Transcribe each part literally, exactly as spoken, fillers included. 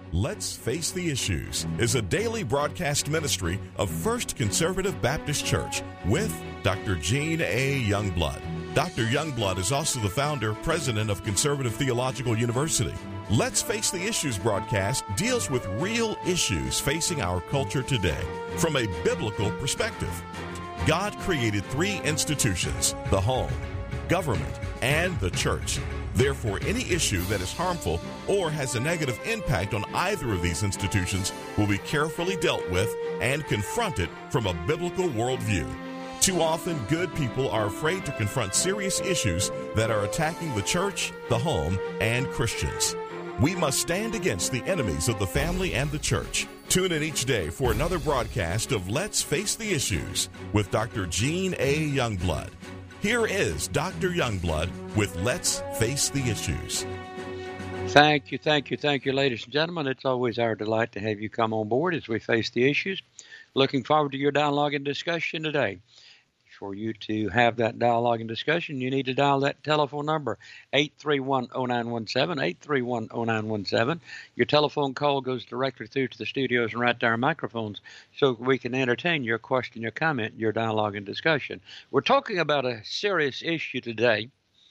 Let's Face the Issues is a daily broadcast ministry of First Conservative Baptist Church with Doctor Gene A. Youngblood. Doctor Youngblood is also the founder, president of Conservative Theological University. Let's Face the Issues broadcast deals with real issues facing our culture today from a biblical perspective. God created three institutions: the home, government, and the church. Therefore, any issue that is harmful or has a negative impact on either of these institutions will be carefully dealt with and confronted from a biblical worldview. Too often, good people are afraid to confront serious issues that are attacking the church, the home, and Christians. We must stand against the enemies of the family and the church. Tune in each day for another broadcast of Let's Face the Issues with Doctor Gene A. Youngblood. Here is Doctor Youngblood with Let's Face the Issues. Thank you, thank you, thank you, ladies and gentlemen. It's always our delight to have you come on board as we face the issues. Looking forward to your dialogue and discussion today. For you to have that dialogue and discussion, you need to dial that telephone number, eight three one, oh nine one seven, eight three one, oh nine one seven. Your telephone call goes directly through to the studios and right to our microphones so we can entertain your question, your comment, your dialogue and discussion. We're talking about a serious issue today.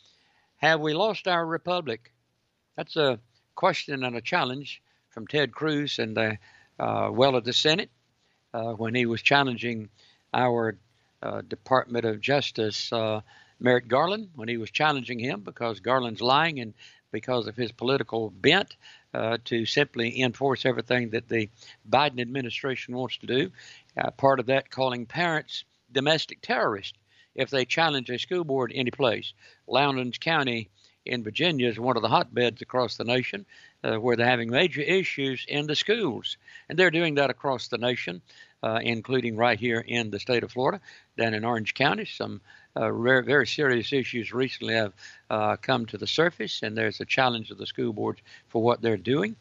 Have we lost our republic? That's a question and a challenge from Ted Cruz and the uh, well of the Senate uh, when he was challenging our Uh, Department of Justice, uh, Merrick Garland, when he was challenging him because Garland's lying and because of his political bent uh, to simply enforce everything that the Biden administration wants to do. Uh, part of that calling parents domestic terrorists if they challenge a school board any place. Lowndes County in Virginia is one of the hotbeds across the nation uh, where they're having major issues in the schools. And they're doing that across the nation, uh, including right here in the state of Florida, down in Orange County. Some uh, very, very serious issues recently have uh, come to the surface, and there's a challenge to the school boards for what they're doing.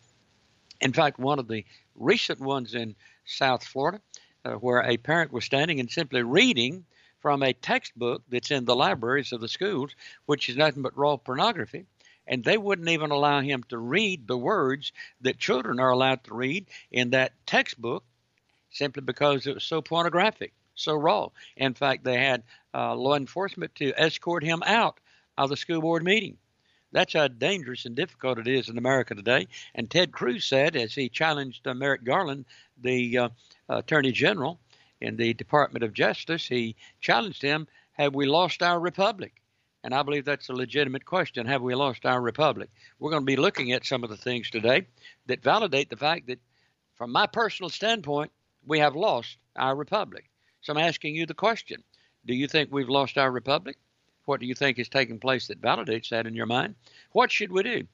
In fact, one of the recent ones in South Florida, uh, where a parent was standing and simply reading from a textbook that's in the libraries of the schools, which is nothing but raw pornography, and they wouldn't even allow him to read the words that children are allowed to read in that textbook simply because it was so pornographic, so raw. In fact, they had uh, law enforcement to escort him out of the school board meeting. That's how dangerous and difficult it is in America today. And Ted Cruz said, as he challenged uh, Merrick Garland, the uh, Attorney General in the Department of Justice, he challenged him, have we lost our republic? And I believe that's a legitimate question. Have we lost our republic? We're going to be looking at some of the things today that validate the fact that, from my personal standpoint, we have lost our republic. So I'm asking you the question. Do you think we've lost our republic? What do you think is taking place that validates that in your mind? What should we do?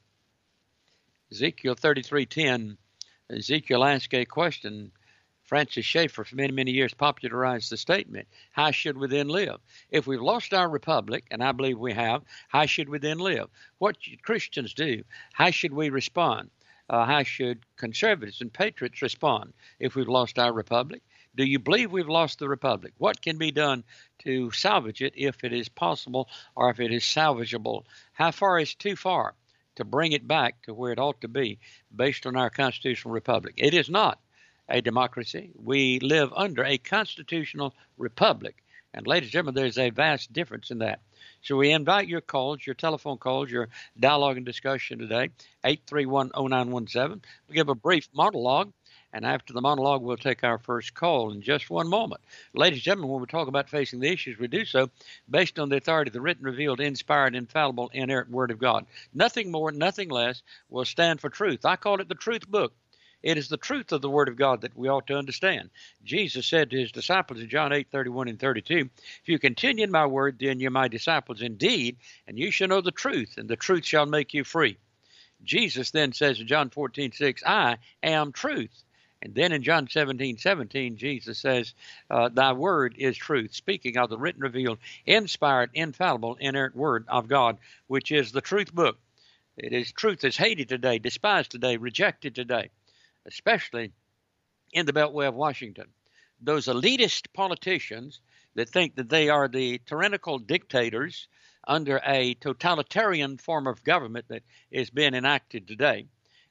Ezekiel thirty-three ten, Ezekiel asked a question. Francis Schaeffer, for many, many years, popularized the statement, how should we then live? If we've lost our republic, and I believe we have, how should we then live? What should Christians do? How should we respond? Uh, how should conservatives and patriots respond if we've lost our republic? Do you believe we've lost the republic? What can be done to salvage it if it is possible or if it is salvageable? How far is too far to bring it back to where it ought to be based on our constitutional republic? It is not a democracy. We live under a constitutional republic. And ladies and gentlemen, there's a vast difference in that. So we invite your calls, your telephone calls, your dialogue and discussion today, eight three one, oh nine one seven. We'll give a brief monologue, and after the monologue, we'll take our first call in just one moment. Ladies and gentlemen, when we talk about facing the issues, we do so based on the authority of the written, revealed, inspired, infallible, inerrant Word of God. Nothing more, nothing less will stand for truth. I call it the truth book. It is the truth of the Word of God that we ought to understand. Jesus said to his disciples in John eight, thirty-one and thirty-two, if you continue in my word, then you're my disciples indeed, and you shall know the truth, and the truth shall make you free. Jesus then says in John fourteen, six, I am truth. And then in John seventeen, seventeen, Jesus says, uh, thy word is truth, speaking of the written, revealed, inspired, infallible, inerrant Word of God, which is the truth book. It is truth that's hated today, despised today, rejected today, especially in the Beltway of Washington. Those elitist politicians that think that they are the tyrannical dictators under a totalitarian form of government that is being enacted today.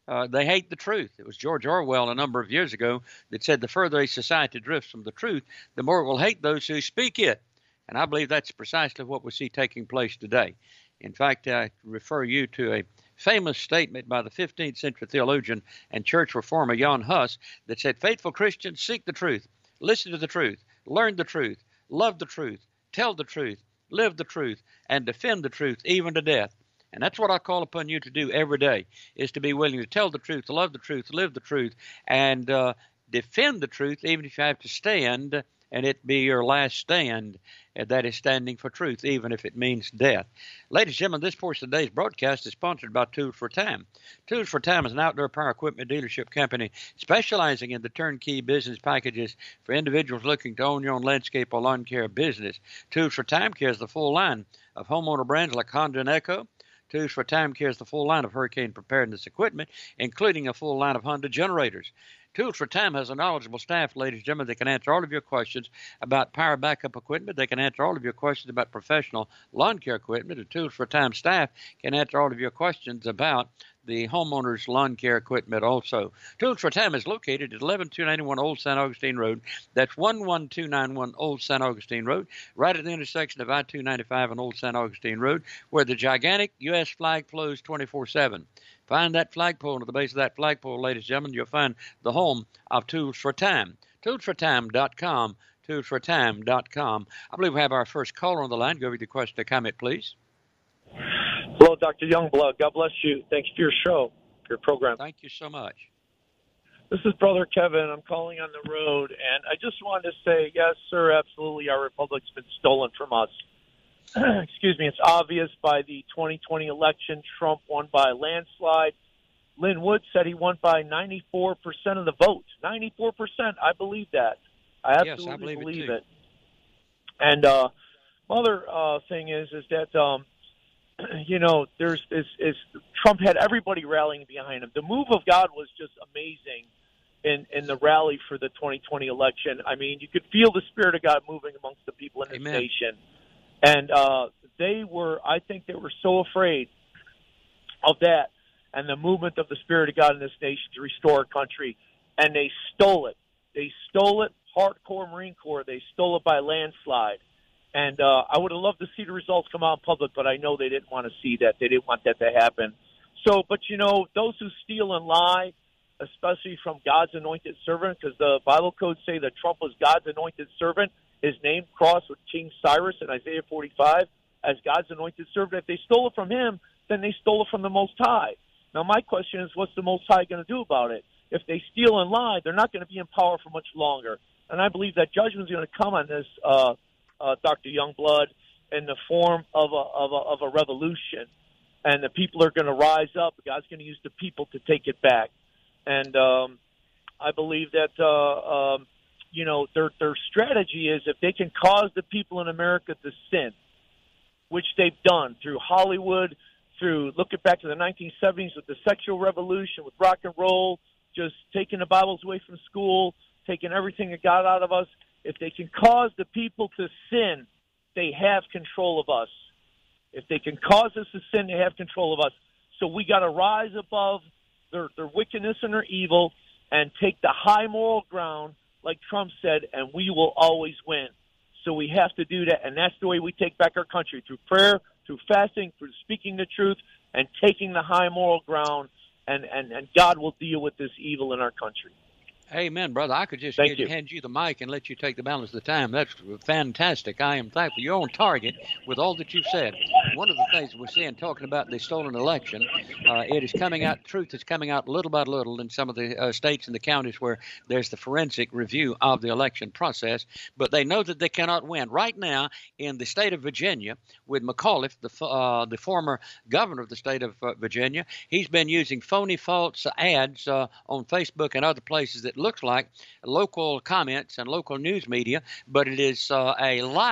Uh, they hate the truth. It was George Orwell a number of years ago that said the further a society drifts from the truth, the more it will hate those who speak it. And I believe that's precisely what we see taking place today. In fact, I refer you to a famous statement by the fifteenth century theologian and church reformer Jan Hus that said, faithful Christians seek the truth, listen to the truth, learn the truth, love the truth, tell the truth, live the truth, and defend the truth even to death. And that's what I call upon you to do every day, is to be willing to tell the truth, to love the truth, to live the truth, and uh, defend the truth, even if you have to stand and it be your last stand. And that is standing for truth, even if it means death. Ladies and gentlemen, this portion of today's broadcast is sponsored by Tools for Time. Tools for Time is an outdoor power equipment dealership company specializing in the turnkey business packages for individuals looking to own your own landscape or lawn care business. Tools for Time carries the full line of homeowner brands like Honda and Echo. Tools for Time carries the full line of hurricane preparedness equipment, including a full line of Honda generators. Tools for Time has a knowledgeable staff, ladies and gentlemen, that can answer all of your questions about power backup equipment. They can answer all of your questions about professional lawn care equipment. The Tools for Time staff can answer all of your questions about the homeowner's lawn care equipment also. Tools for Time is located at eleven two ninety-one Old San Augustine Road. That's one one two nine one Old San Augustine Road, right at the intersection of I two ninety-five and Old San Augustine Road, where the gigantic U S flag flows twenty-four seven. Find that flagpole, and at the base of that flagpole, ladies and gentlemen, you'll find the home of Tools for Time. tools for time dot com, tools for time dot com. I believe we have our first caller on the line. Go with your question or comment, please. Hello, Doctor Youngblood. God bless you. Thanks for your show, your program. Thank you so much. This is Brother Kevin. I'm calling on the road, and I just wanted to say, yes, sir, absolutely, our republic's been stolen from us. Excuse me. It's obvious by the twenty twenty election, Trump won by a landslide. Lynn Wood said he won by ninety-four percent of the vote. ninety-four percent. I believe that. I absolutely yes, I believe, believe it. it. And uh, other uh, thing is, is that um, you know, there's is, is Trump had everybody rallying behind him. The move of God was just amazing in in the rally for the twenty twenty election. I mean, you could feel the Spirit of God moving amongst the people in this Amen. nation. And uh, they were, I think they were so afraid of that and the movement of the Spirit of God in this nation to restore our country. And they stole it. They stole it, hardcore Marine Corps. They stole it by landslide. And uh, I would have loved to see the results come out in public, but I know they didn't want to see that. They didn't want that to happen. So, but you know, those who steal and lie, especially from God's anointed servant, because the Bible codes say that Trump was God's anointed servant, his name crossed with King Cyrus in Isaiah forty-five as God's anointed servant. If they stole it from him, then they stole it from the Most High. Now, my question is, what's the Most High going to do about it? If they steal and lie, they're not going to be in power for much longer. And I believe that judgment is going to come on this, uh, uh, Doctor Youngblood, in the form of a, of a, of a revolution. And the people are going to rise up. God's going to use the people to take it back. And um, I believe that uh, um, you know, their their strategy is if they can cause the people in America to sin, which they've done through Hollywood, through looking back to the nineteen seventies with the sexual revolution, with rock and roll, just taking the Bibles away from school, taking everything that God out of us. If they can cause the people to sin, they have control of us. If they can cause us to sin, they have control of us. So we got to rise above their, their wickedness and their evil and take the high moral ground, like Trump said, and we will always win. So we have to do that, and that's the way we take back our country, through prayer, through fasting, through speaking the truth, and taking the high moral ground, and, and, and God will deal with this evil in our country. Amen, brother. I could just Thank get, you. hand you the mic and let you take the balance of the time. That's fantastic. I am thankful. You're on target with all that you've said. One of the things we're seeing, talking about the stolen election, uh, it is coming out, truth is coming out little by little in some of the uh, states and the counties where there's the forensic review of the election process, but they know that they cannot win. Right now, in the state of Virginia, with McAuliffe, the, uh, the former governor of the state of uh, Virginia, he's been using phony, false ads uh, on Facebook and other places that looks like local comments and local news media, but it is uh, a lie,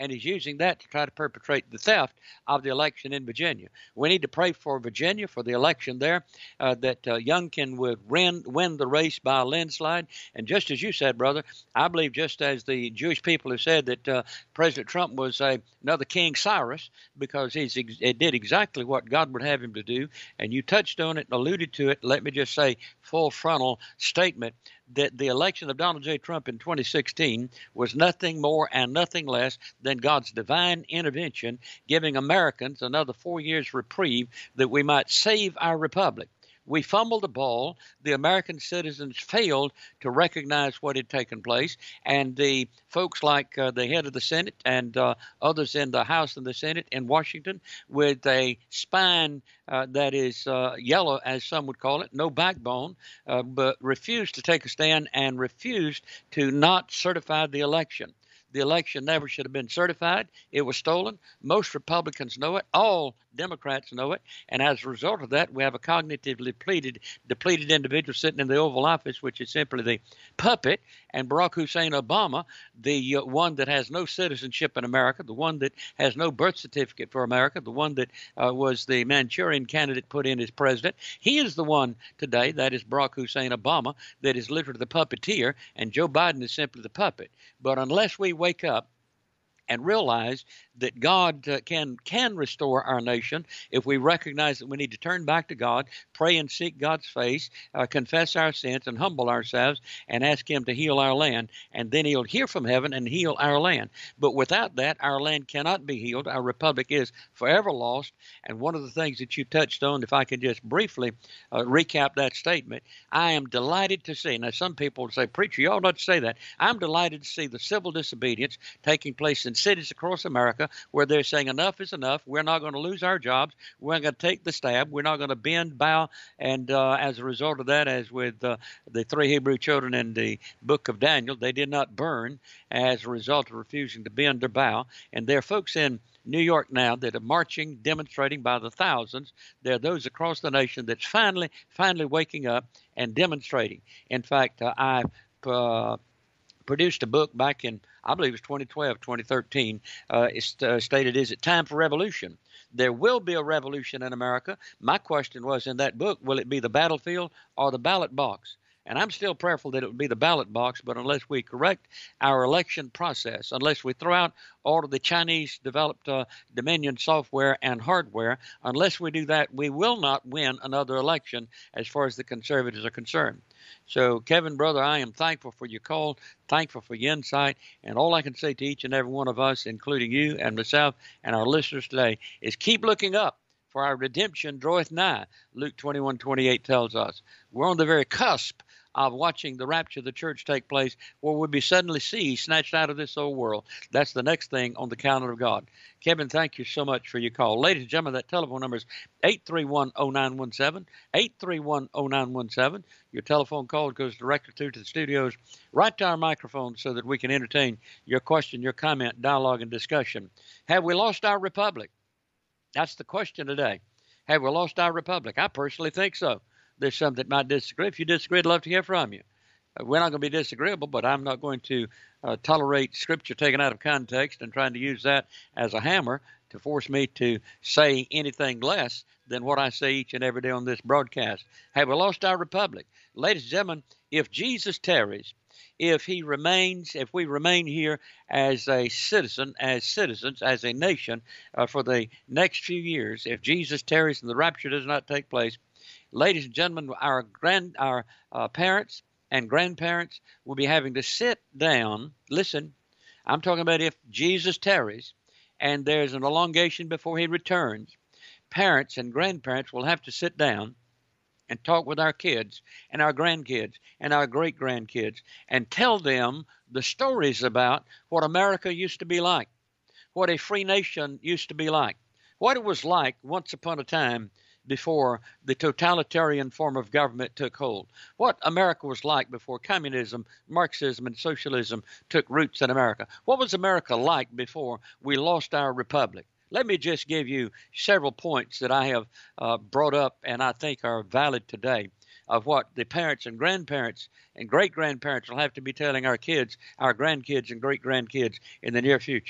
and he's using that to try to perpetrate the theft of the election in Virginia. We need to pray for Virginia, for the election there, uh, that uh, Youngkin would win, win the race by a landslide. And just as you said, brother, I believe just as the Jewish people have said that uh, President Trump was a, another King Cyrus because he's ex- it did exactly what God would have him to do. And you touched on it and alluded to it. Let me just say, full frontal statement that the election of Donald J. Trump in twenty sixteen was nothing more and nothing less than God's divine intervention, giving Americans another four years reprieve that we might save our republic. We fumbled the ball. The American citizens failed to recognize what had taken place. And the folks like uh, the head of the Senate and uh, others in the House and the Senate in Washington with a spine uh, that is uh, yellow, as some would call it, no backbone, uh, but refused to take a stand and refused to not certify the election. The election never should have been certified. It was stolen. Most Republicans know it. All Democrats know it. And as a result of that, we have a cognitively depleted, depleted individual sitting in the Oval Office, which is simply the puppet, and Barack Hussein Obama, the uh, one that has no citizenship in America, the one that has no birth certificate for America, the one that uh, was the Manchurian candidate put in as president. He is the one today, that is Barack Hussein Obama, that is literally the puppeteer, and Joe Biden is simply the puppet. But unless we wake up and realize that God uh, can can restore our nation, if we recognize that we need to turn back to God, pray and seek God's face, uh, confess our sins and humble ourselves and ask him to heal our land, and then he'll hear from heaven and heal our land. But without that, our land cannot be healed. Our republic is forever lost. And one of the things that you touched on, if I can just briefly uh, recap that statement, I am delighted to see, now some people say, preacher, you ought not to say that. I'm delighted to see the civil disobedience taking place in cities across America where they're saying enough is enough. We're not going to lose our jobs. We're not going to take the stab. We're not going to bend, bow. And uh, as a result of that, as with uh, the three Hebrew children in the book of Daniel, they did not burn as a result of refusing to bend or bow. And there are folks in New York now that are marching, demonstrating by the thousands. There are those across the nation that's finally, finally waking up and demonstrating. In fact, uh, I uh, produced a book back in, I believe it was twenty twelve, twenty thirteen. Uh, it's uh, stated, is it time for revolution? There will be a revolution in America. My question was in that book, will it be the battlefield or the ballot box? And I'm still prayerful that it would be the ballot box, but unless we correct our election process, unless we throw out all of the Chinese-developed uh, Dominion software and hardware, unless we do that, we will not win another election as far as the conservatives are concerned. So, Kevin, brother, I am thankful for your call, thankful for your insight, and all I can say to each and every one of us, including you and myself and our listeners today, is keep looking up, for our redemption draweth nigh. Luke twenty-one twenty-eight tells us. We're on the very cusp of watching the rapture of the church take place, where we'll be suddenly seized, snatched out of this old world. That's the next thing on the calendar of God. Kevin, thank you so much for your call. Ladies and gentlemen, that telephone number is eight three one, oh nine one seven, eight three one, oh nine one seven. Your telephone call goes directly through to the studios, right to our microphone, so that we can entertain your question, your comment, dialogue, and discussion. Have we lost our republic? That's the question today. Have we lost our republic? I personally think so. There's some that might disagree. If you disagree, I'd love to hear from you. Uh, we're not going to be disagreeable, but I'm not going to uh, tolerate Scripture taken out of context and trying to use that as a hammer to force me to say anything less than what I say each and every day on this broadcast. Have we lost our republic? Ladies and gentlemen, if Jesus tarries, if he remains, if we remain here as a citizen, as citizens, as a nation uh, for the next few years, if Jesus tarries and the rapture does not take place, ladies and gentlemen, our grand, our uh, parents and grandparents will be having to sit down. Listen, I'm talking about if Jesus tarries and there's an elongation before he returns, parents and grandparents will have to sit down and talk with our kids and our grandkids and our great-grandkids and tell them the stories about what America used to be like, what a free nation used to be like, what it was like once upon a time before the totalitarian form of government took hold, what America was like before communism, Marxism, and socialism took roots in America. What was America like before we lost our republic? Let me just give you several points that I have uh, brought up and I think are valid today of what the parents and grandparents and great-grandparents will have to be telling our kids, our grandkids and great-grandkids in the near future.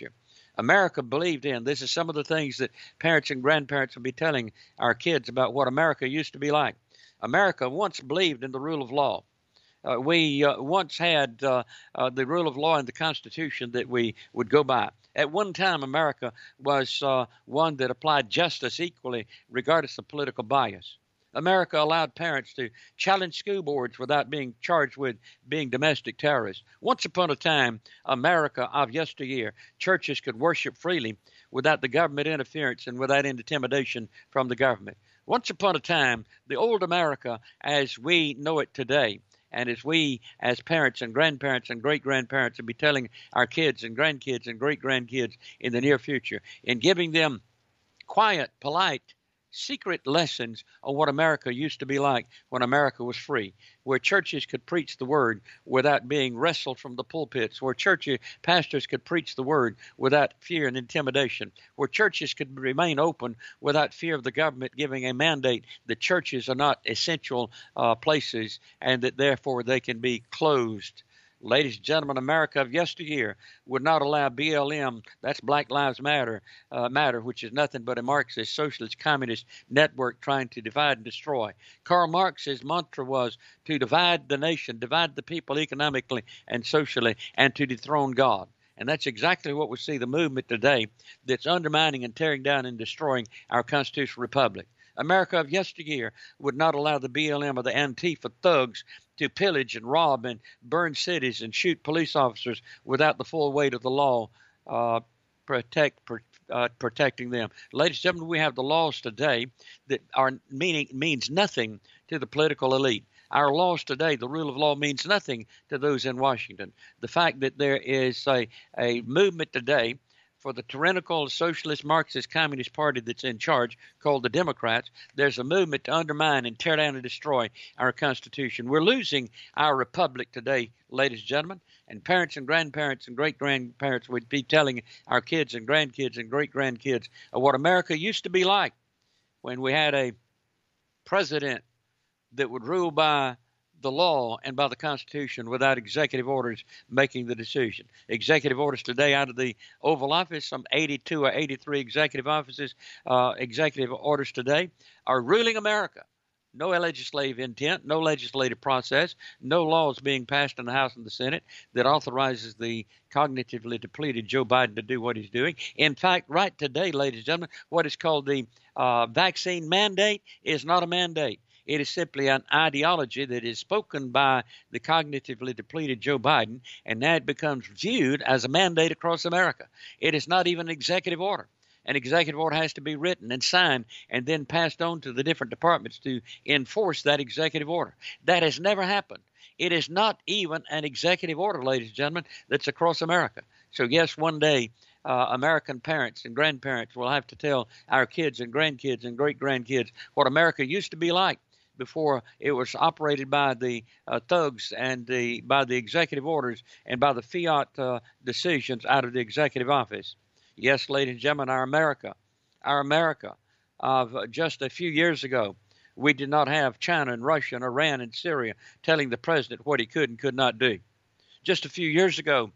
America believed in. This is some of the things that parents and grandparents will be telling our kids about what America used to be like. America once believed in the rule of law. Uh, we uh, once had uh, uh, the rule of law in the Constitution that we would go by. At one time, America was uh, one that applied justice equally, regardless of political bias. America allowed parents to challenge school boards without being charged with being domestic terrorists. Once upon a time, America of yesteryear, churches could worship freely without the government interference and without intimidation from the government. Once upon a time, the old America as we know it today, and as we, as parents and grandparents and great-grandparents, will be telling our kids and grandkids and great-grandkids in the near future, in giving them quiet, polite, secret lessons on what America used to be like when America was free, where churches could preach the word without being wrestled from the pulpits, where church pastors could preach the word without fear and intimidation, where churches could remain open without fear of the government giving a mandate that churches are not essential uh, places and that therefore they can be closed. Ladies and gentlemen, America of yesteryear would not allow B L M, that's Black Lives Matter, uh, Matter, which is nothing but a Marxist, socialist, communist network trying to divide and destroy. Karl Marx's mantra was to divide the nation, divide the people economically and socially, and to dethrone God. And that's exactly what we see the movement today that's undermining and tearing down and destroying our constitutional republic. America of yesteryear would not allow the B L M or the Antifa thugs to pillage and rob and burn cities and shoot police officers without the full weight of the law uh, protect per, uh, protecting them. Ladies and gentlemen, we have the laws today that are meaning means nothing to the political elite. Our laws today, the rule of law, means nothing to those in Washington. The fact that there is a, a movement today for the tyrannical socialist Marxist communist party that's in charge, called the Democrats, there's a movement to undermine and tear down and destroy our Constitution. We're losing our republic today, ladies and gentlemen, and parents and grandparents and great-grandparents would be telling our kids and grandkids and great-grandkids of what America used to be like when we had a president that would rule by the law and by the Constitution without executive orders making the decision. Executive orders today out of the Oval Office, some eighty-two or eighty-three executive offices, uh, executive orders today are ruling America. No legislative intent, no legislative process, no laws being passed in the House and the Senate that authorizes the cognitively depleted Joe Biden to do what he's doing. In fact, right today, ladies and gentlemen, what is called the uh, vaccine mandate is not a mandate. It is simply an ideology that is spoken by the cognitively depleted Joe Biden, and now it becomes viewed as a mandate across America. It is not even an executive order. An executive order has to be written and signed and then passed on to the different departments to enforce that executive order. That has never happened. It is not even an executive order, ladies and gentlemen, that's across America. So, yes, one day uh, American parents and grandparents will have to tell our kids and grandkids and great-grandkids what America used to be like before it was operated by the uh, thugs and the by the executive orders and by the fiat uh, decisions out of the executive office. Yes, ladies and gentlemen, our America, our America of uh, just a few years ago, we did not have China and Russia and Iran and Syria telling the president what he could and could not do. Just a few years ago,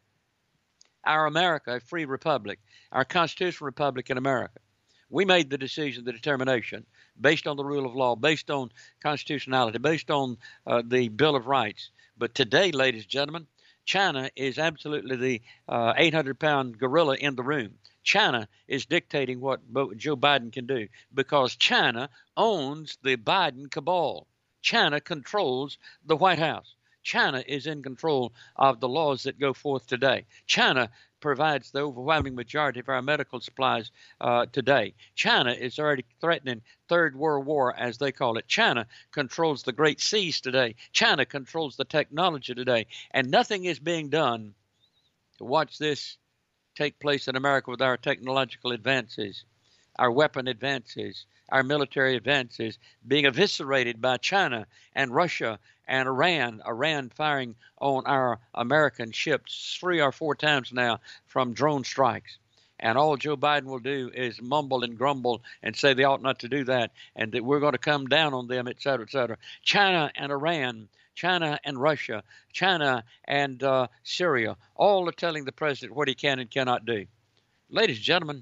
our America, a free republic, our constitutional republic in America, we made the decision, the determination, based on the rule of law, based on constitutionality, based on uh, the Bill of Rights. But today, ladies and gentlemen, China is absolutely the uh, eight hundred pound gorilla in the room. China is dictating what Joe Biden can do because China owns the Biden cabal. China controls the White House. China is in control of the laws that go forth today. China provides the overwhelming majority of our medical supplies uh, today. China is already threatening Third World War, as they call it. China controls the Great Seas today. China controls the technology today. And nothing is being done to watch this take place in America with our technological advances, our weapon advances, our military advances being eviscerated by China and Russia and Iran, Iran firing on our American ships three or four times now from drone strikes. And all Joe Biden will do is mumble and grumble and say they ought not to do that and that we're going to come down on them, et cetera, et cetera. China and Iran, China and Russia, China and uh, Syria, all are telling the president what he can and cannot do. Ladies and gentlemen,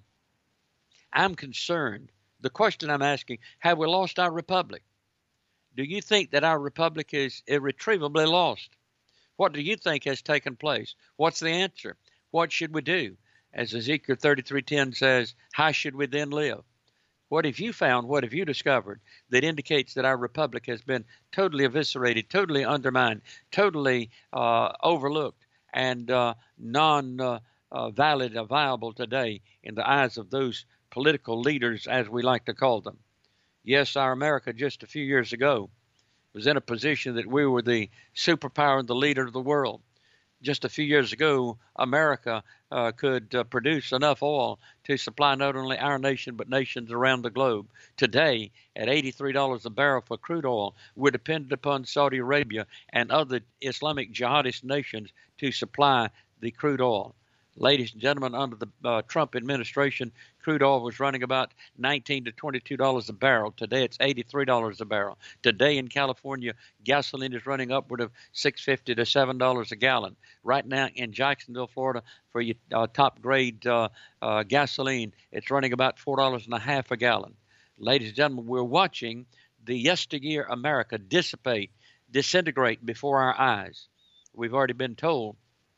I'm concerned. The question I'm asking, have we lost our republic? Do you think that our republic is irretrievably lost? What do you think has taken place? What's the answer? What should we do? As Ezekiel thirty-three ten says, how should we then live? What have you found? What have you discovered that indicates that our republic has been totally eviscerated, totally undermined, totally uh, overlooked, and uh, non-valid uh, uh, or viable today in the eyes of those political leaders, as we like to call them? Yes, our America just a few years ago was in a position that we were the superpower and the leader of the world. Just a few years ago, America uh, could uh, produce enough oil to supply not only our nation, but nations around the globe. Today, at eighty-three dollars a barrel for crude oil, we're dependent upon Saudi Arabia and other Islamic jihadist nations to supply the crude oil. Ladies and gentlemen, under the uh, Trump administration, crude oil was running about nineteen to twenty-two dollars a barrel. Today, it's eighty-three dollars a barrel. Today in California, gasoline is running upward of six fifty to seven dollars a gallon. Right now in Jacksonville, Florida, for your uh, top grade uh, uh, gasoline, it's running about four dollars and a half a gallon. Ladies and gentlemen, we're watching the yesteryear America dissipate, disintegrate before our eyes. We've already been told.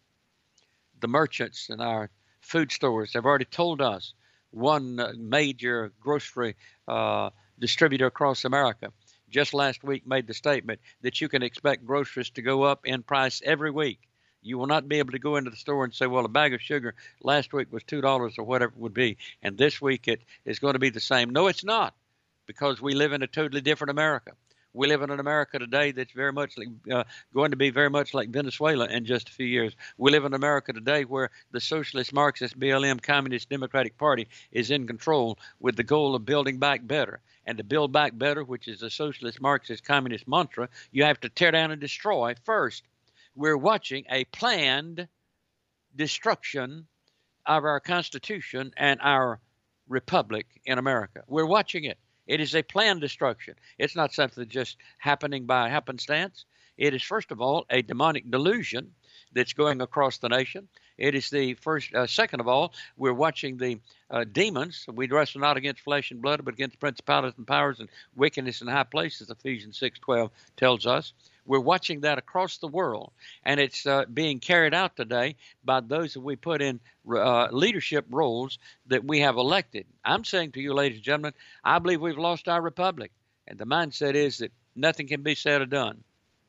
The merchants and our food stores have already told us, one major grocery uh, distributor across America just last week made the statement that you can expect groceries to go up in price every week. You will not be able to go into the store and say, well, a bag of sugar last week was two dollars or whatever it would be, and this week it is going to be the same. No, it's not, because we live in a totally different America. We live in an America today that's very much like, uh, going to be very much like Venezuela in just a few years. We live in America today where the Socialist, Marxist, B L M, Communist, Democratic Party is in control with the goal of building back better. And to build back better, which is a Socialist, Marxist, Communist mantra, you have to tear down and destroy first. We're watching a planned destruction of our Constitution and our republic in America. We're watching it. It is a planned destruction. It's not something just happening by happenstance. It is, first of all, a demonic delusion that's going across the nation. It is the first, uh, second of all, we're watching the uh, demons. We wrestle not against flesh and blood, but against principalities and powers and wickedness in high places, Ephesians six twelve tells us. We're watching that across the world, and it's uh, being carried out today by those that we put in uh, leadership roles that we have elected. I'm saying to you, ladies and gentlemen, I believe we've lost our republic, and the mindset is that nothing can be said or done.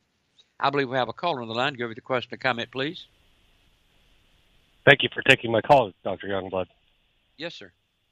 I believe we have a caller on the line. Give me the question or comment, please. Thank you for taking my call, Doctor Youngblood. Yes, sir.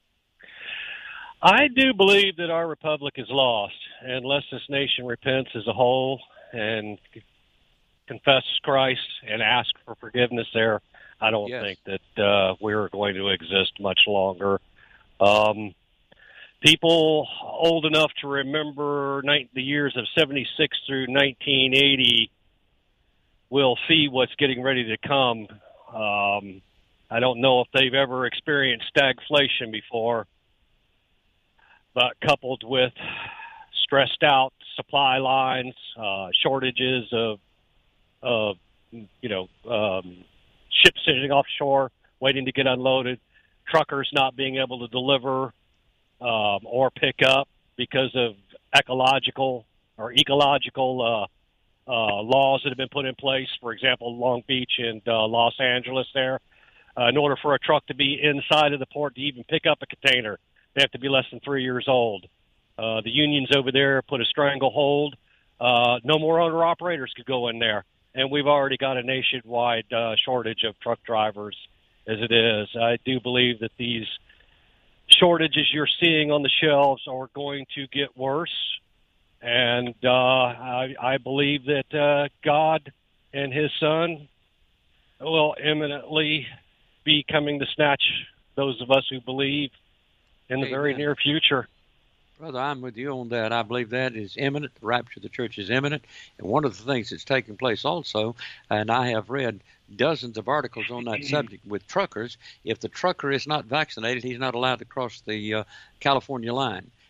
I do believe that our republic is lost unless this nation repents as a whole and confess Christ and ask for forgiveness there. I don't yes. think that uh, we're going to exist much longer. Um, people old enough to remember ni- the years of seventy-six through nineteen eighty will see what's getting ready to come. Um, I don't know if they've ever experienced stagflation before, but coupled with stressed out supply lines, uh, shortages of, of, you know, um, ships sitting offshore, waiting to get unloaded, truckers not being able to deliver um, or pick up because of ecological or ecological uh, uh, laws that have been put in place. For example, Long Beach and uh, Los Angeles there. Uh, in order for a truck to be inside of the port to even pick up a container, they have to be less than three years old. Uh, the unions over there put a stranglehold. Uh, no more owner-operators could go in there. And we've already got a nationwide uh, shortage of truck drivers as it is. I do believe that these shortages you're seeing on the shelves are going to get worse. And uh, I, I believe that uh, God and his son will imminently be coming to snatch those of us who believe in the Amen. very near future. Brother, I'm with you on that. I believe that is imminent. The rapture of the church is imminent. And one of the things that's taking place also, and I have read dozens of articles on that subject with truckers, if the trucker is not vaccinated, he's not allowed to cross the uh, California line.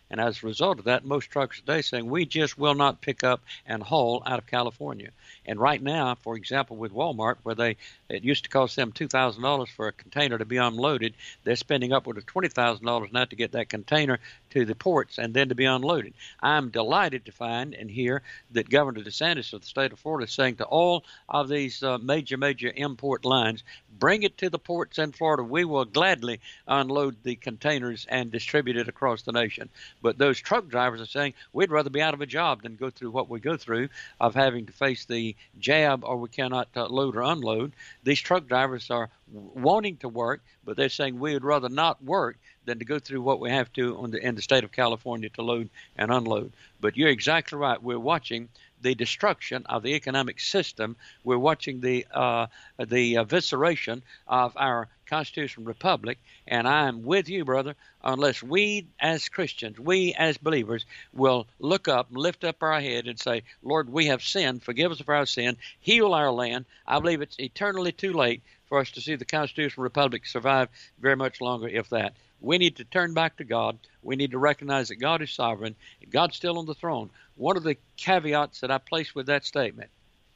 And as a result of that, most truckers today saying we just will not pick up and haul out of California. And right now, for example, with Walmart, where they it used to cost them two thousand dollars for a container to be unloaded, they're spending upward of twenty thousand dollars now to get that container to the ports and then to be unloaded. I'm delighted to find and hear that Governor DeSantis of the state of Florida is saying to all of these uh, major, major import lines, bring it to the ports in Florida. We will gladly unload the containers and distribute it across the nation. But those truck drivers are saying we'd rather be out of a job than go through what we go through of having to face the jab or we cannot uh, load or unload. These truck drivers are wanting to work, but they're saying we would rather not work than to go through what we have to on the, in the state of California to load and unload. But you're exactly right. We're watching the destruction of the economic system. We're watching the uh, the evisceration of our constitutional republic. And I'm with you, brother, unless we as Christians, we as believers will look up, lift up our head and say, Lord, we have sinned. Forgive us of our sin. Heal our land. I believe it's eternally too late for us to see the constitutional republic survive very much longer, if that. We need to turn back to God. We need to recognize that God is sovereign. God's still on the throne. One of the caveats that I place with that statement,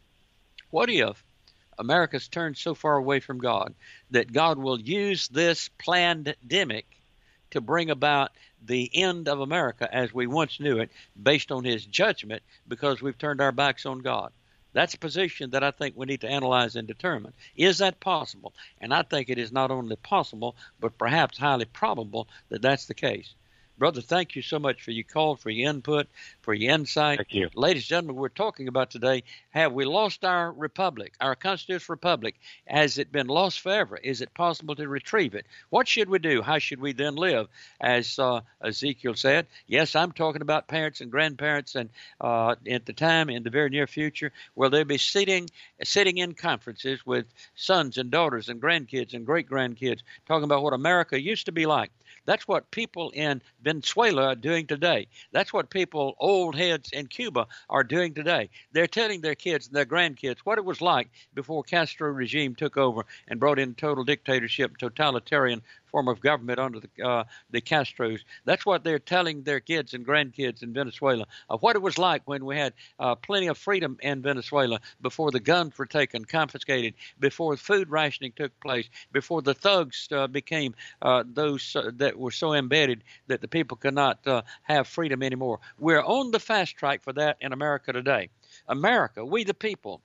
what if America's turned so far away from God that God will use this pandemic to bring about the end of America as we once knew it based on his judgment because we've turned our backs on God? That's a position that I think we need to analyze and determine. Is that possible? And I think it is not only possible, but perhaps highly probable that that's the case. Brother, thank you so much for your call, for your input, for your insight. Thank you. Ladies and gentlemen, we're talking about today, have we lost our republic, our constitutional republic? Has it been lost forever? Is it possible to retrieve it? What should we do? How should we then live? As uh, Ezekiel said, yes, I'm talking about parents and grandparents, and uh, at the time, in the very near future, where they'll be sitting, sitting in conferences with sons and daughters and grandkids and great-grandkids, talking about what America used to be like. That's what people in Venezuela are doing today. That's what people, old heads in Cuba, are doing today. They're telling their kids and their grandkids what it was like before Castro regime took over and brought in total dictatorship, totalitarian form of government under the uh, the Castros. That's what they're telling their kids and grandkids in Venezuela of what it was like when we had uh, plenty of freedom in Venezuela, before the guns were taken, confiscated, before food rationing took place, before the thugs uh, became uh, those uh, that were so embedded that the people could not uh, have freedom anymore. We're on the fast track for that in America today. America, we the people,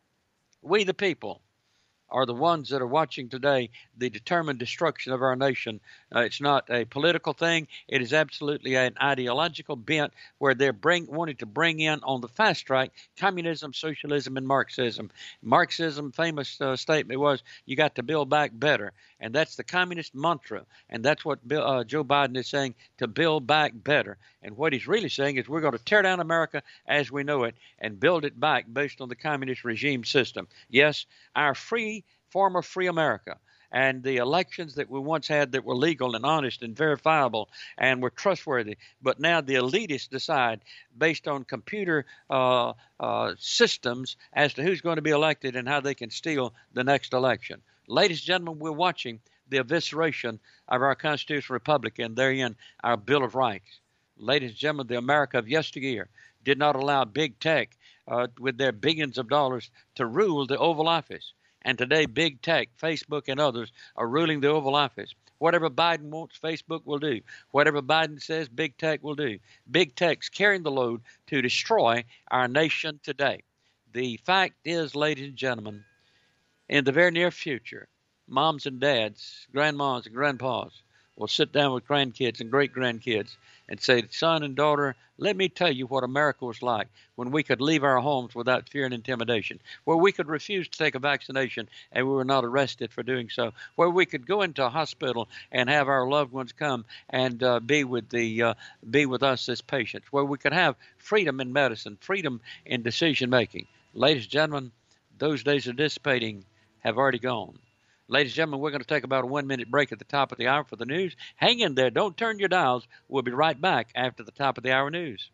we the people, are the ones that are watching today the determined destruction of our nation. Uh, it's not a political thing. It is absolutely an ideological bent where they're bring, wanting to bring in on the fast track communism, socialism, and Marxism. Marxism, famous uh, statement was, you got to build back better. And that's the communist mantra. And that's what Bill, uh, Joe Biden is saying, to build back better. And what he's really saying is we're going to tear down America as we know it and build it back based on the communist regime system. Yes, our free, former free America and the elections that we once had that were legal and honest and verifiable and were trustworthy. But now the elitists decide based on computer uh, uh, systems as to who's going to be elected and how they can steal the next election. Ladies and gentlemen, we're watching the evisceration of our constitutional republic and therein our Bill of Rights. Ladies and gentlemen, the America of yesteryear did not allow big tech uh, with their billions of dollars to rule the Oval Office. And today, big tech, Facebook and others, are ruling the Oval Office. Whatever Biden wants, Facebook will do. Whatever Biden says, big tech will do. Big tech's carrying the load to destroy our nation today. The fact is, ladies and gentlemen, in the very near future, moms and dads, grandmas and grandpas will sit down with grandkids and great-grandkids and say, son and daughter, let me tell you what America was like when we could leave our homes without fear and intimidation, where we could refuse to take a vaccination and we were not arrested for doing so, where we could go into a hospital and have our loved ones come and uh, be with the uh, be with us as patients, where we could have freedom in medicine, freedom in decision-making. Ladies and gentlemen, those days of dissipating have already gone. Ladies and gentlemen, we're going to take about a one-minute break at the top of the hour for the news. Hang in there. Don't turn your dials. We'll be right back after the top of the hour news.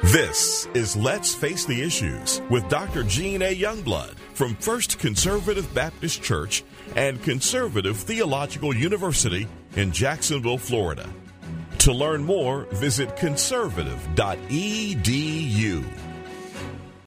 This is Let's Face the Issues with Doctor Gene A. Youngblood from First Conservative Baptist Church and Conservative Theological University in Jacksonville, Florida. To learn more, visit conservative dot e d u.